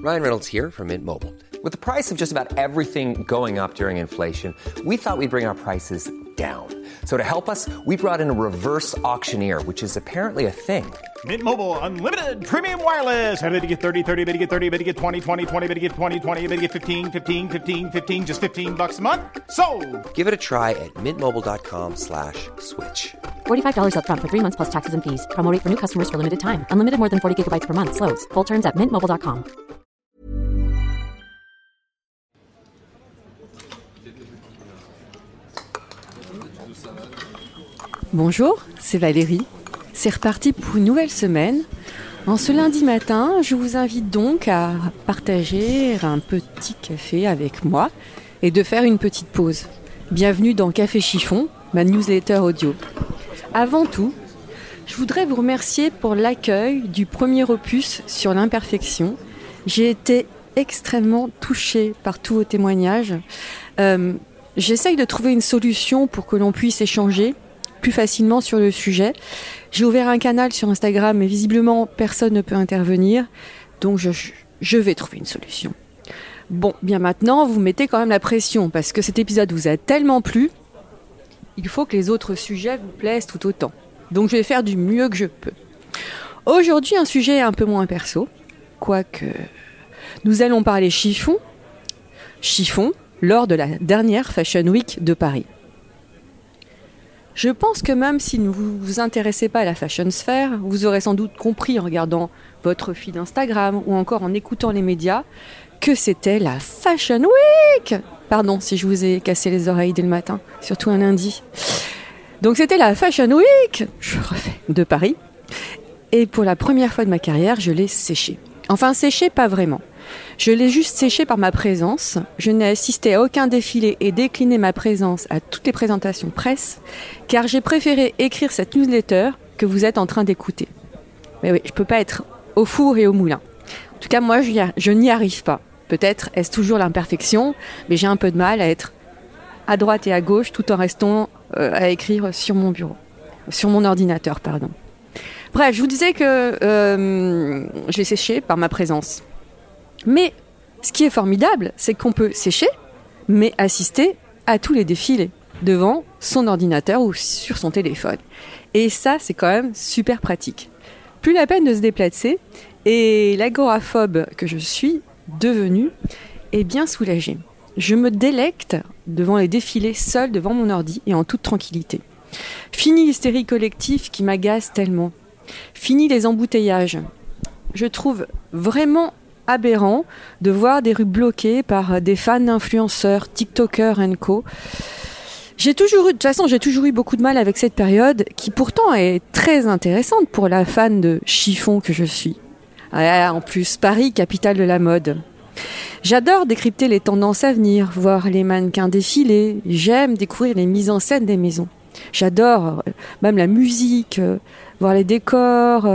Ryan Reynolds here from Mint Mobile. With the price of just about everything going up during inflation, we thought we'd bring our prices down. So to help us, we brought in a reverse auctioneer, which is apparently a thing. Mint Mobile Unlimited Premium Wireless. How to get 30, 30, bit to get 30, bit to get 20, 20, 20, bit to get 20, 20, bit to get 15, 15, 15, 15, just $15 a month? Sold! Give it a try at mintmobile.com/switch. $45 up front for 3 months plus taxes and fees. Promo rate for new customers for limited time. Unlimited more than 40 gigabytes per month. Slows full terms at mintmobile.com. Bonjour, c'est Valérie. C'est reparti pour une nouvelle semaine. En ce lundi matin, je vous invite donc à partager un petit café avec moi et de faire une petite pause. Bienvenue dans Café Chiffon, ma newsletter audio. Avant tout, je voudrais vous remercier pour l'accueil du premier opus sur l'imperfection. J'ai été extrêmement touchée par tous vos témoignages. J'essaye de trouver une solution pour que l'on puisse échanger plus facilement sur le sujet. J'ai ouvert un canal sur Instagram, mais visiblement personne ne peut intervenir, donc je vais trouver une solution. Bon, bien maintenant, vous mettez quand même la pression, parce que cet épisode vous a tellement plu, il faut que les autres sujets vous plaisent tout autant. Donc je vais faire du mieux que je peux. Aujourd'hui, un sujet un peu moins perso, quoique nous allons parler chiffon, lors de la dernière Fashion Week de Paris. Je pense que même si vous ne vous intéressez pas à la fashion sphère, vous aurez sans doute compris en regardant votre feed Instagram ou encore en écoutant les médias que c'était la Fashion Week. Pardon si je vous ai cassé les oreilles dès le matin, surtout un lundi. Donc c'était la Fashion Week, je refais, de Paris. Et pour la première fois de ma carrière, je l'ai séchée. Enfin séchée, pas vraiment. Je l'ai juste séché par ma présence. Je n'ai assisté à aucun défilé et décliné ma présence à toutes les présentations presse, car j'ai préféré écrire cette newsletter que vous êtes en train d'écouter. Mais oui, je ne peux pas être au four et au moulin. En tout cas, moi, je n'y arrive pas. Peut-être est-ce toujours l'imperfection, mais j'ai un peu de mal à être à droite et à gauche tout en restant à écrire sur mon bureau. Sur mon ordinateur, pardon. Bref, je vous disais que je l'ai séché par ma présence. Mais ce qui est formidable, c'est qu'on peut sécher, mais assister à tous les défilés devant son ordinateur ou sur son téléphone. Et ça, c'est quand même super pratique. Plus la peine de se déplacer, et l'agoraphobe que je suis devenue est bien soulagée. Je me délecte devant les défilés seule devant mon ordi et en toute tranquillité. Fini l'hystérie collective qui m'agace tellement. Fini les embouteillages. Je trouve vraiment aberrant de voir des rues bloquées par des fans d'influenceurs, TikTokers & co. J'ai toujours eu beaucoup de mal avec cette période qui pourtant est très intéressante pour la fan de chiffon que je suis. En plus, Paris, capitale de la mode. J'adore décrypter les tendances à venir, voir les mannequins défiler. J'aime découvrir les mises en scène des maisons. J'adore même la musique, voir les décors,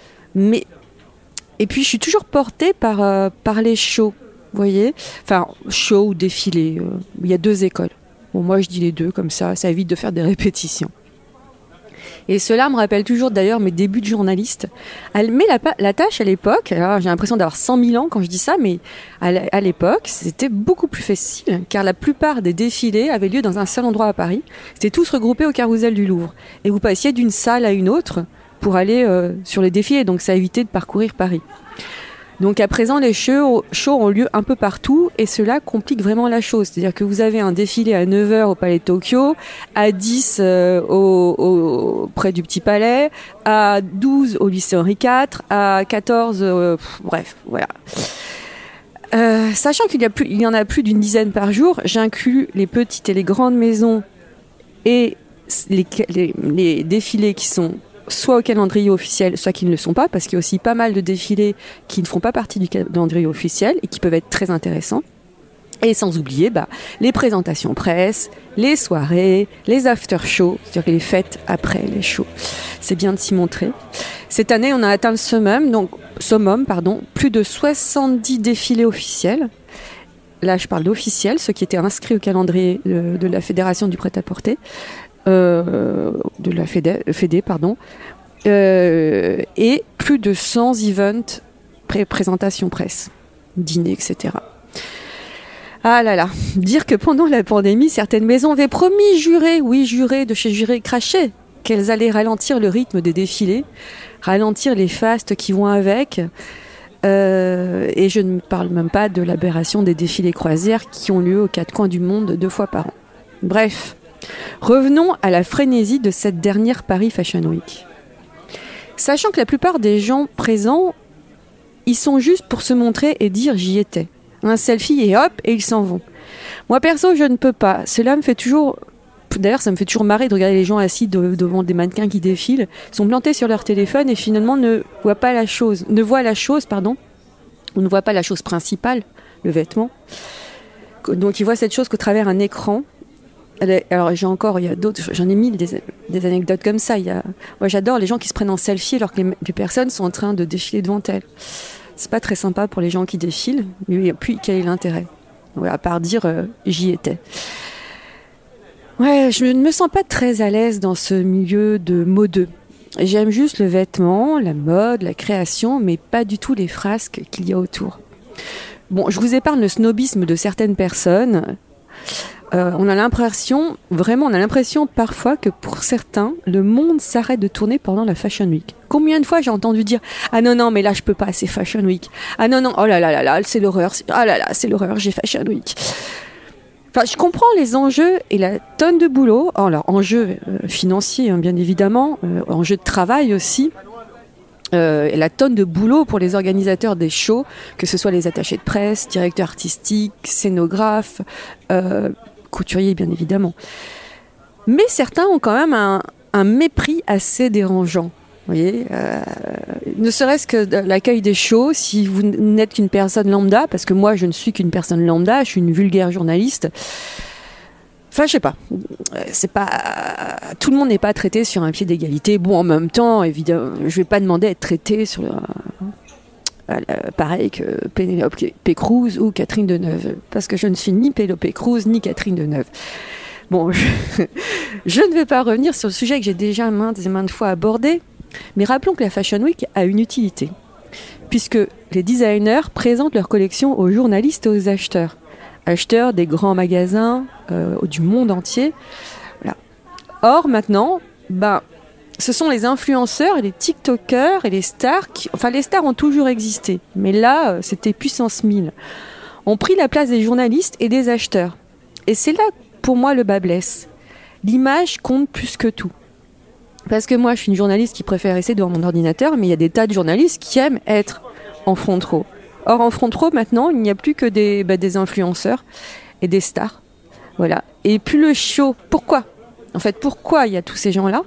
Et puis, je suis toujours portée par les shows, vous voyez. Enfin, shows ou défilés. Il y a 2 écoles. Bon, moi, je dis les 2, comme ça évite de faire des répétitions. Et cela me rappelle toujours, d'ailleurs, mes débuts de journaliste. Mais la tâche, à l'époque, alors j'ai l'impression d'avoir 100 000 ans quand je dis ça, mais à l'époque, c'était beaucoup plus facile, car la plupart des défilés avaient lieu dans un seul endroit à Paris. C'était tous regroupés au Carrousel du Louvre. Et vous passiez d'une salle à une autre pour aller sur les défilés, donc ça évitait de parcourir Paris. Donc à présent, les shows ont lieu un peu partout et cela complique vraiment la chose. C'est-à-dire que vous avez un défilé à 9h au Palais de Tokyo, à 10 près du Petit Palais, à 12 au lycée Henri IV, à 14, bref, voilà. Sachant qu'il y en a plus d'une dizaine par jour, j'inclus les petites et les grandes maisons et les défilés qui sont soit au calendrier officiel, soit qui ne le sont pas, parce qu'il y a aussi pas mal de défilés qui ne font pas partie du calendrier officiel et qui peuvent être très intéressants. Et sans oublier les présentations presse, les soirées, les after-shows, c'est-à-dire les fêtes après les shows. C'est bien de s'y montrer. Cette année, on a atteint le summum, plus de 70 défilés officiels. Là, je parle d'officiels, ceux qui étaient inscrits au calendrier de la Fédération du prêt-à-porter. De la Fédé, et plus de 100 events présentations presse. dîner, etc. Ah là là, dire que pendant la pandémie, certaines maisons avaient promis, juré de chez juré, craché, qu'elles allaient ralentir le rythme des défilés, ralentir les fastes qui vont avec. Et je ne parle même pas de l'aberration des défilés croisières qui ont lieu aux quatre coins du monde 2 fois par an. Bref, revenons à la frénésie de cette dernière Paris Fashion Week. Sachant que la plupart des gens présents, ils sont juste pour se montrer et dire « j'y étais ». Un selfie et hop, et ils s'en vont. Moi perso, je ne peux pas. Cela me fait toujours... D'ailleurs, ça me fait toujours marrer de regarder les gens assis devant des mannequins qui défilent. Ils sont plantés sur leur téléphone et finalement ne voient la chose principale, le vêtement. Donc ils voient cette chose qu'au travers un écran. Alors il y a d'autres, j'en ai mille des anecdotes comme ça. Moi j'adore les gens qui se prennent en selfie alors que les personnes sont en train de défiler devant elles. C'est pas très sympa pour les gens qui défilent, mais puis quel est l'intérêt? À part dire j'y étais. Ouais, je ne me sens pas très à l'aise dans ce milieu de modeux. J'aime juste le vêtement, la mode, la création, mais pas du tout les frasques qu'il y a autour. Bon, je vous épargne le snobisme de certaines personnes. On a l'impression parfois que pour certains, le monde s'arrête de tourner pendant la Fashion Week. Combien de fois j'ai entendu dire « Ah non, mais là je peux pas, c'est Fashion Week. Ah non, oh là là, c'est l'horreur. Ah là là, c'est l'horreur, j'ai Fashion Week. » Enfin, je comprends les enjeux et la tonne de boulot. Alors, enjeux financiers, bien évidemment, enjeux de travail aussi. Et la tonne de boulot pour les organisateurs des shows, que ce soit les attachés de presse, directeurs artistiques, scénographes, couturiers, bien évidemment. Mais certains ont quand même un mépris assez dérangeant. Vous voyez, ne serait-ce que l'accueil des shows, si vous n'êtes qu'une personne lambda, parce que moi je ne suis qu'une personne lambda, je suis une vulgaire journaliste. Enfin, je sais pas. Tout le monde n'est pas traité sur un pied d'égalité. Bon, en même temps, évidemment, je vais pas demander à être traité sur pareil que Pénélope Cruz ou Catherine Deneuve, parce que je ne suis ni Pénélope Cruz ni Catherine Deneuve. Bon, je ne vais pas revenir sur le sujet que j'ai déjà maintes et maintes fois abordé. Mais rappelons que la Fashion Week a une utilité, puisque les designers présentent leur collection aux journalistes et aux acheteurs des grands magasins du monde entier. Voilà. Or, maintenant, ce sont les influenceurs et les TikTokers et les stars les stars ont toujours existé, mais là, c'était puissance 1000. Ont pris la place des journalistes et des acheteurs. Et c'est là, pour moi, le bât blesse. L'image compte plus que tout. Parce que moi, je suis une journaliste qui préfère rester devant mon ordinateur, mais il y a des tas de journalistes qui aiment être en front row. Or, en front row, maintenant, il n'y a plus que des influenceurs et des stars. Voilà. Et plus le show... Pourquoi il y a tous ces gens-là?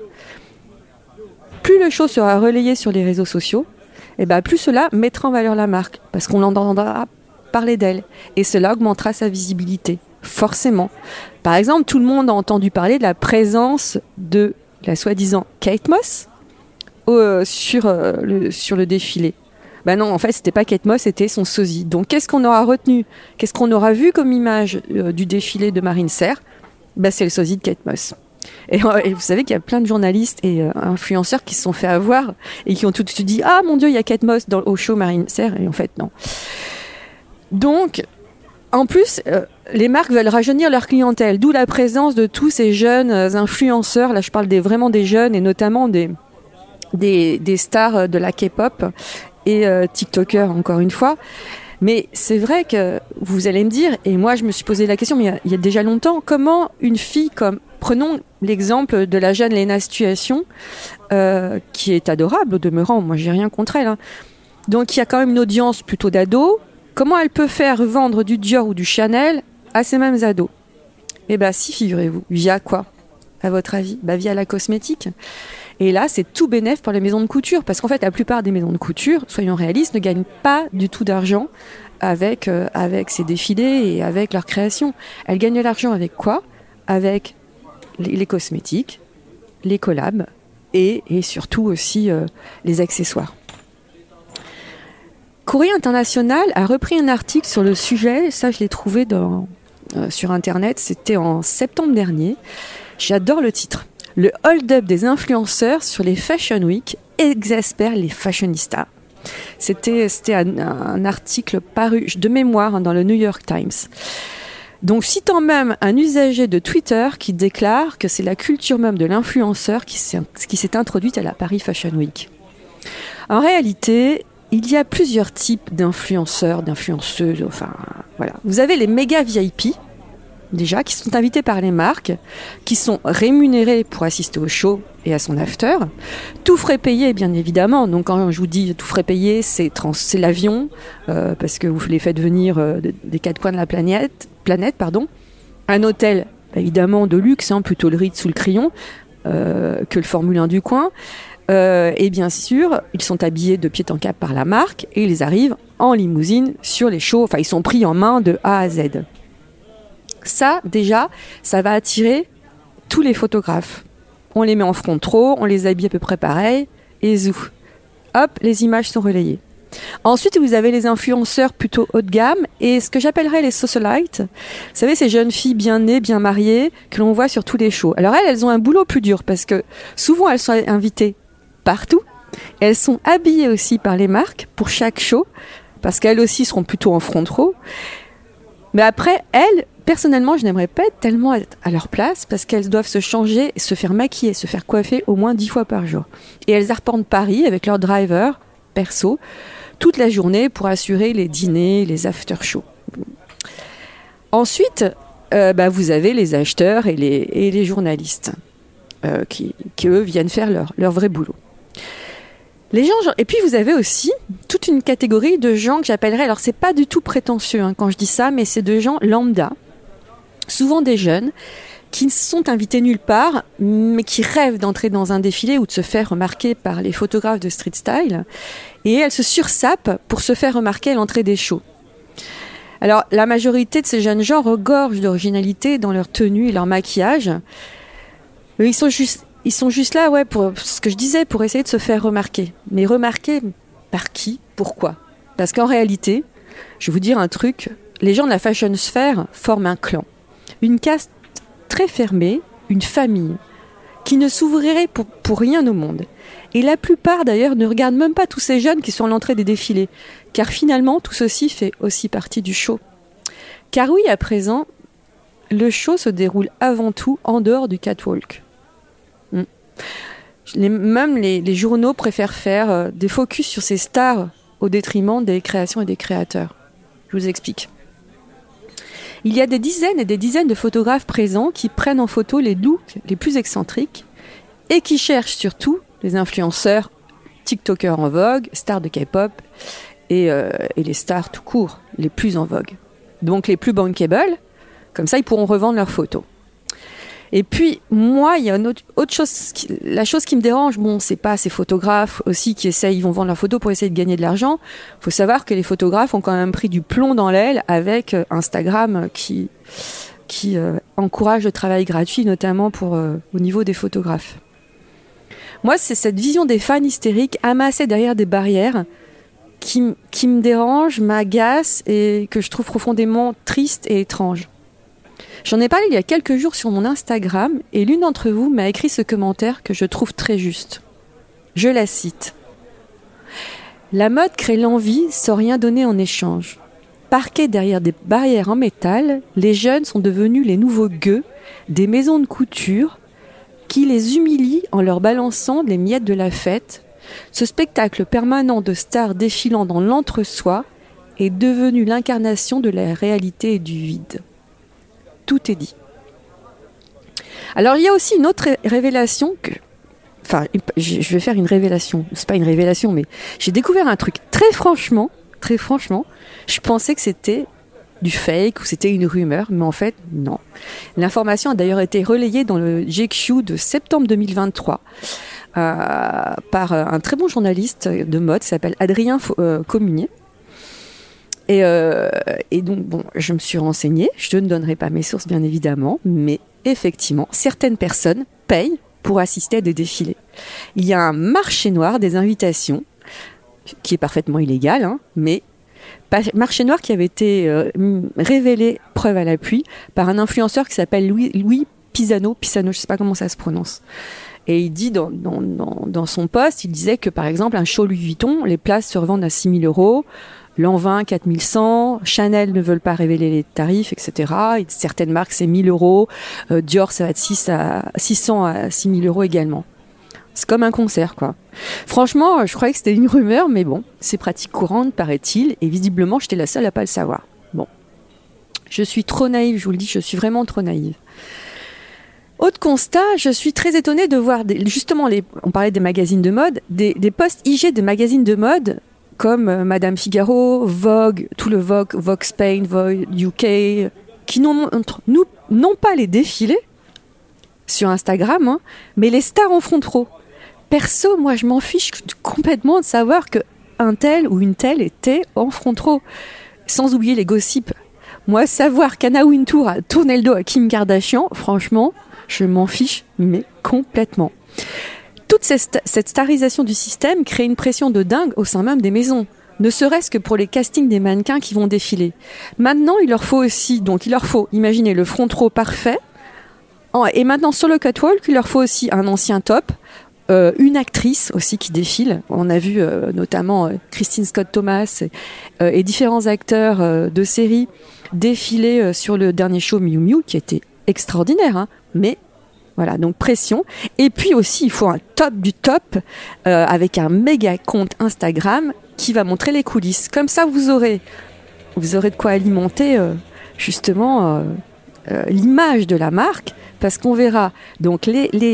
Plus le show sera relayé sur les réseaux sociaux, plus cela mettra en valeur la marque, parce qu'on entendra parler d'elle. Et cela augmentera sa visibilité, forcément. Par exemple, tout le monde a entendu parler de la présence de la soi-disant Kate Moss sur le défilé. Non, en fait, c'était pas Kate Moss, c'était son sosie. Donc, qu'est-ce qu'on aura retenu? Qu'est-ce qu'on aura vu comme image du défilé de Marine Serre? C'est le sosie de Kate Moss. Et vous savez qu'il y a plein de journalistes et influenceurs qui se sont fait avoir et qui ont tout de suite dit « Ah, mon Dieu, il y a Kate Moss au show Marine Serre ». Et en fait, non. Donc, en plus, les marques veulent rajeunir leur clientèle, d'où la présence de tous ces jeunes influenceurs. Là, je parle vraiment des jeunes et notamment des stars de la K-pop et TikTokers, encore une fois. Mais c'est vrai que vous allez me dire, et moi je me suis posé la question, mais il y a déjà longtemps, comment une fille comme... Prenons l'exemple de la jeune Léna Situation, qui est adorable au demeurant, moi j'ai rien contre elle. Donc il y a quand même une audience plutôt d'ados. Comment elle peut faire vendre du Dior ou du Chanel à ces mêmes ados? Si, figurez-vous. Via quoi, à votre avis? Via la cosmétique. Et là, c'est tout bénef pour les maisons de couture, parce qu'en fait, la plupart des maisons de couture, soyons réalistes, ne gagnent pas du tout d'argent avec ces défilés et avec leur création. Elles gagnent de l'argent avec quoi? Avec les cosmétiques, les collabs et surtout aussi les accessoires. Courrier International a repris un article sur le sujet, ça je l'ai trouvé sur Internet, c'était en septembre dernier. J'adore le titre. Le hold-up des influenceurs sur les Fashion Week exaspère les fashionistas. C'était un article paru de mémoire dans le New York Times. Donc, citant même un usager de Twitter qui déclare que c'est la culture même de l'influenceur qui s'est introduite à la Paris Fashion Week. En réalité, il y a plusieurs types d'influenceurs, d'influenceuses, enfin, voilà. Vous avez les méga VIP, déjà, qui sont invités par les marques, qui sont rémunérés pour assister au show et à son after. Tout frais payé, bien évidemment. Donc, quand je vous dis tout frais payé, c'est l'avion, parce que vous les faites venir des quatre coins de la planète. Un hôtel, évidemment, de luxe, plutôt le Ritz ou le Crillon, que le Formule 1 du coin. Et bien sûr, ils sont habillés de pied en cap par la marque et ils arrivent en limousine sur les shows. Enfin, ils sont pris en main de A à Z. Ça, déjà, ça va attirer tous les photographes. On les met en front row, on les habille à peu près pareil, et zou. Hop, les images sont relayées. Ensuite, vous avez les influenceurs plutôt haut de gamme et ce que j'appellerais les socialites. Vous savez, ces jeunes filles bien nées, bien mariées, que l'on voit sur tous les shows. Alors elles ont un boulot plus dur parce que souvent elles sont invitées partout. Elles sont habillées aussi par les marques pour chaque show parce qu'elles aussi seront plutôt en front row. Mais après, elles, personnellement, je n'aimerais pas tellement être à leur place parce qu'elles doivent se changer, se faire maquiller, se faire coiffer au moins 10 fois par jour. Et elles arpentent Paris avec leur driver perso toute la journée pour assurer les dîners, les after-shows. Ensuite, vous avez les acheteurs et les journalistes qui, eux, viennent faire leur vrai boulot. Et puis, vous avez aussi toute une catégorie de gens que j'appellerais... Alors, c'est pas du tout prétentieux quand je dis ça, mais c'est de gens lambda, souvent des jeunes, qui ne sont invités nulle part, mais qui rêvent d'entrer dans un défilé ou de se faire remarquer par les photographes de street style. Et elles se sursapent pour se faire remarquer à l'entrée des shows. Alors, la majorité de ces jeunes gens regorgent d'originalité dans leur tenue et leur maquillage. Ils sont juste là, pour ce que je disais, pour essayer de se faire remarquer. Mais remarquer par qui ? Pourquoi ? Parce qu'en réalité, je vais vous dire un truc, les gens de la fashion sphère forment un clan. Une caste très fermée, une famille, qui ne s'ouvrirait pour rien au monde. Et la plupart, d'ailleurs, ne regardent même pas tous ces jeunes qui sont à l'entrée des défilés, car finalement, tout ceci fait aussi partie du show. Car oui, à présent, le show se déroule avant tout en dehors du catwalk. Même les journaux préfèrent faire des focus sur ces stars au détriment des créations et des créateurs. Je vous explique. Il y a des dizaines et des dizaines de photographes présents qui prennent en photo les looks les plus excentriques et qui cherchent surtout les influenceurs, TikTokers en vogue, stars de K-pop et les stars tout court, les plus en vogue. Donc les plus bankable, comme ça ils pourront revendre leurs photos. Et puis, moi, il y a une autre chose, la chose qui me dérange, c'est pas ces photographes aussi qui ils vont vendre leurs photos pour essayer de gagner de l'argent. Il faut savoir que les photographes ont quand même pris du plomb dans l'aile avec Instagram qui encourage le travail gratuit, notamment au niveau des photographes. Moi, c'est cette vision des fans hystériques amassés derrière des barrières qui me dérange, m'agace et que je trouve profondément triste et étrange. J'en ai parlé il y a quelques jours sur mon Instagram et l'une d'entre vous m'a écrit ce commentaire que je trouve très juste. Je la cite. « La mode crée l'envie sans rien donner en échange. Parqués derrière des barrières en métal, les jeunes sont devenus les nouveaux gueux des maisons de couture qui les humilient en leur balançant les miettes de la fête. Ce spectacle permanent de stars défilant dans l'entre-soi est devenu l'incarnation de la réalité et du vide. » Tout est dit. Alors, il y a aussi une autre révélation je vais faire une révélation. C'est pas une révélation, mais j'ai découvert un truc. Très franchement, je pensais que c'était du fake ou c'était une rumeur, mais en fait, non. L'information a d'ailleurs été relayée dans le GQ de septembre 2023 par un très bon journaliste de mode qui s'appelle Adrien Communier. Et donc, je me suis renseignée. Je ne donnerai pas mes sources, bien évidemment, mais effectivement, certaines personnes payent pour assister à des défilés. Il y a un marché noir des invitations, qui est parfaitement illégal, mais marché noir qui avait été révélé, preuve à l'appui, par un influenceur qui s'appelle Louis Pisano, je ne sais pas comment ça se prononce. Et il dit dans son post, il disait que par exemple un show Louis Vuitton, les places se revendent à 6 000 €, Lanvin 4 100, Chanel ne veulent pas révéler les tarifs, etc. Et certaines marques c'est 1 000 €, Dior ça va de 600 à 6 000 € également. C'est comme un concert, quoi. Franchement, je croyais que c'était une rumeur, mais bon, c'est pratique courante, paraît-il, et visiblement, j'étais la seule à pas le savoir. Bon. Je suis trop naïve, je vous le dis, je suis vraiment trop naïve. Autre constat, je suis très étonnée de voir, justement, on parlait des magazines de mode, des posts IG de magazines de mode, comme Madame Figaro, Vogue, tout le Vogue, Vogue Spain, Vogue UK, qui n'ont pas les défilés sur Instagram, hein, mais les stars en front row. Perso, moi, je m'en fiche complètement de savoir qu'un tel ou une telle était en front row. Sans oublier les gossips. Moi, savoir qu'Anna Wintour a tourné le dos à Kim Kardashian, franchement, je m'en fiche, mais complètement. Toute cette starisation du système crée une pression de dingue au sein même des maisons. Ne serait-ce que pour les castings des mannequins qui vont défiler. Maintenant, il leur faut, imaginez, le front row parfait. Et maintenant, sur le catwalk, il leur faut aussi un ancien top, une actrice aussi qui défile. On a vu notamment Christine Scott Thomas et différents acteurs de séries défiler sur le dernier show Miu Miu, qui était extraordinaire, hein, mais voilà, donc pression. Et puis aussi, il faut un top du top avec un méga compte Instagram qui va montrer les coulisses. Comme ça, vous aurez de quoi alimenter justement l'image de la marque, parce qu'on verra donc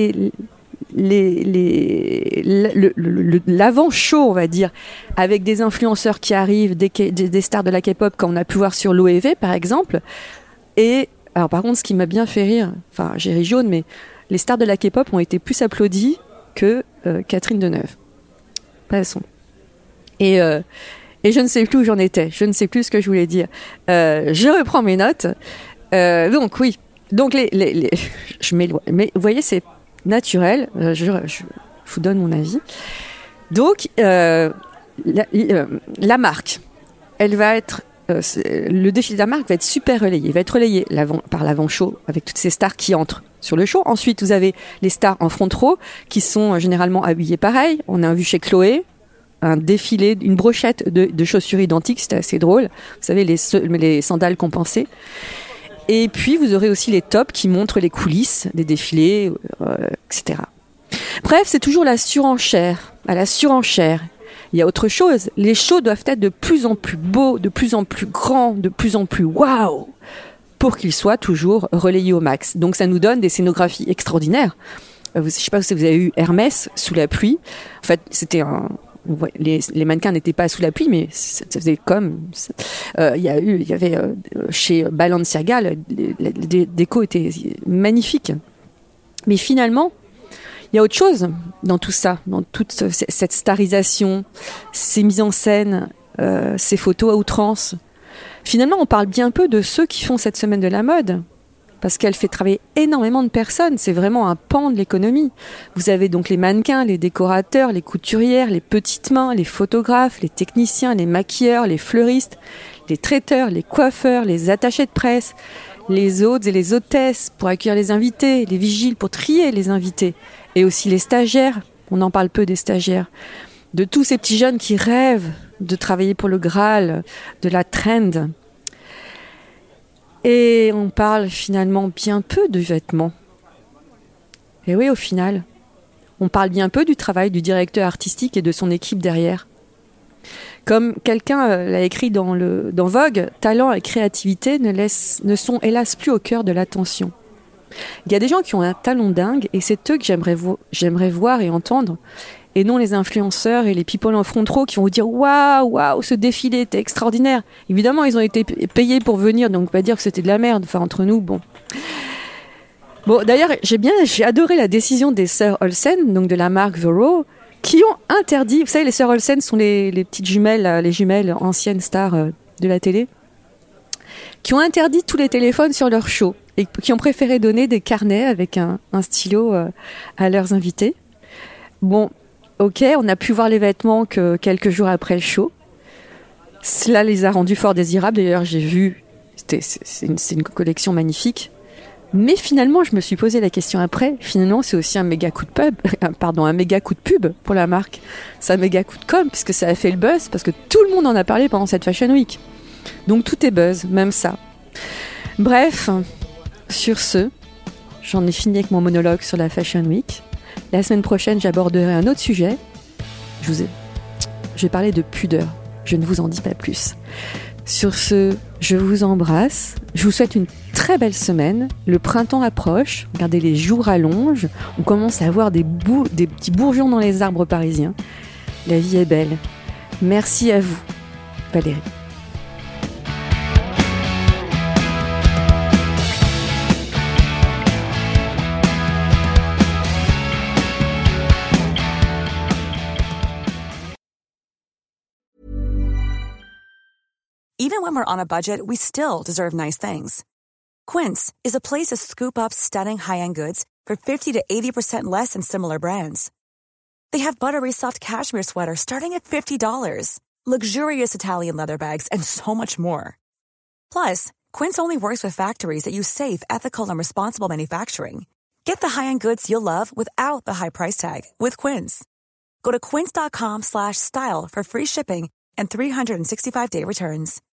l'avant-show, on va dire, avec des influenceurs qui arrivent, des stars de la K-pop, comme on a pu voir sur l'OEV, par exemple. Et, alors par contre, ce qui m'a bien fait rire, enfin, j'ai ri jaune, mais les stars de la K-pop ont été plus applaudies que Catherine Deneuve. Passons. Et je ne sais plus où j'en étais. Je ne sais plus ce que je voulais dire. Je reprends mes notes. Donc, oui. Donc, je m'éloigne. Mais vous voyez, c'est naturel. Je vous donne mon avis. Donc, la marque, elle va être... le défilé de la marque va être super relayé. Il va être relayé par l'avant-show avec toutes ces stars qui entrent sur le show. Ensuite, vous avez les stars en front row qui sont généralement habillées pareil. On a vu chez Chloé un défilé, une brochette de chaussures identiques. C'était assez drôle. Vous savez, les sandales compensées. Et puis, vous aurez aussi les tops qui montrent les coulisses des défilés, etc. Bref, c'est toujours la surenchère. À la surenchère. Il y a autre chose. Les shows doivent être de plus en plus beaux, de plus en plus grands, de plus en plus waouh, pour qu'ils soient toujours relayés au max. Donc, ça nous donne des scénographies extraordinaires. Je ne sais pas si vous avez eu Hermès sous la pluie. En fait, c'était les mannequins n'étaient pas sous la pluie, mais ça faisait comme... Il y avait chez Balenciaga, les décos étaient magnifiques. Mais finalement, il y a autre chose dans tout ça, dans toute cette starisation, ces mises en scène, ces photos à outrance. Finalement, on parle bien peu de ceux qui font cette semaine de la mode, parce qu'elle fait travailler énormément de personnes. C'est vraiment un pan de l'économie. Vous avez donc les mannequins, les décorateurs, les couturières, les petites mains, les photographes, les techniciens, les maquilleurs, les fleuristes, les traiteurs, les coiffeurs, les attachés de presse, les hôtes et les hôtesses pour accueillir les invités, les vigiles pour trier les invités, et aussi les stagiaires. On en parle peu des stagiaires. De tous ces petits jeunes qui rêvent de travailler pour le Graal, de la trend. Et on parle finalement bien peu de vêtements. Et oui, au final, on parle bien peu du travail du directeur artistique et de son équipe derrière. Comme quelqu'un l'a écrit dans Vogue, talent et créativité ne sont hélas plus au cœur de l'attention. Il y a des gens qui ont un talent dingue et c'est eux que j'aimerais voir et entendre, et non les influenceurs et les people en front row qui vont vous dire waouh, ce défilé était extraordinaire. Évidemment, ils ont été payés pour venir, donc pas dire que c'était de la merde. Enfin, entre nous, bon. Bon, d'ailleurs, j'ai adoré la décision des sœurs Olsen, donc de la marque The Row, qui ont interdit. Vous savez, les sœurs Olsen sont les petites jumelles, les jumelles anciennes stars de la télé, qui ont interdit tous les téléphones sur leur show et qui ont préféré donner des carnets avec un stylo à leurs invités. Bon. Ok, on a pu voir les vêtements que quelques jours après le show. Cela les a rendus fort désirables. D'ailleurs, j'ai vu, c'est une collection magnifique. Mais finalement, je me suis posé la question après. Finalement, c'est aussi un méga coup de pub pour la marque. C'est un méga coup de com' puisque ça a fait le buzz parce que tout le monde en a parlé pendant cette Fashion Week. Donc tout est buzz, même ça. Bref, sur ce, j'en ai fini avec mon monologue sur la Fashion Week. La semaine prochaine, j'aborderai un autre sujet. Je vais parler de pudeur. Je ne vous en dis pas plus. Sur ce, je vous embrasse. Je vous souhaite une très belle semaine. Le printemps approche. Regardez, les jours allongent. On commence à voir des petits bourgeons dans les arbres parisiens. La vie est belle. Merci à vous, Valérie. Even when we're on a budget, we still deserve nice things. Quince is a place to scoop up stunning high-end goods for 50 to 80% less than similar brands. They have buttery soft cashmere sweaters starting at $50, luxurious Italian leather bags, and so much more. Plus, Quince only works with factories that use safe, ethical, and responsible manufacturing. Get the high-end goods you'll love without the high price tag with Quince. Go to quince.com/style for free shipping and 365-day returns.